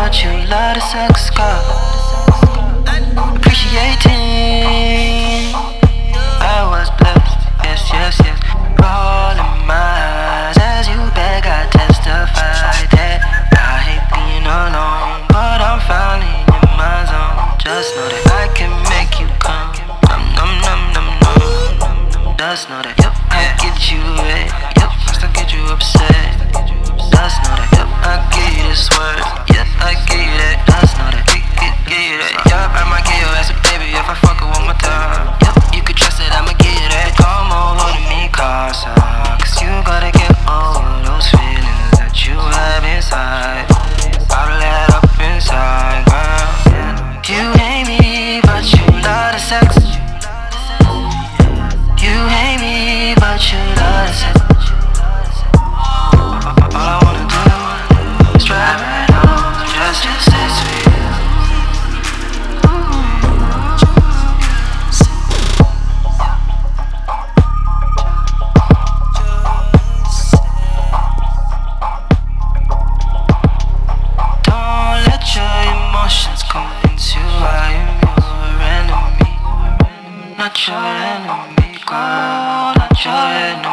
but you love the sex, girl. Appreciating, I was blessed, yes, yes, yes. Rolling my eyes as you beg, I testify that I hate being alone, but I'm finally in my zone. Just know that I can make you come, num num num num num. Just know that, yep, I get you wet, yep, I still get you upset. Just know that, yep, I give you this word, yep, I give you that. Just know that, give you that, yep, I might give your ass a baby if I fuck her one more time. Yep, you can trust that I'ma give you that. Come on, holding me closer, cause you gotta get over those feelings that you have inside. Bottle that up inside, girl. You hate me, but you love the sex. You hate me, but you love the sex. All I wanna do is drive right home, just say sweet. Don't let your emotions convince you I am your enemy. Not your enemy, girl, not your enemy.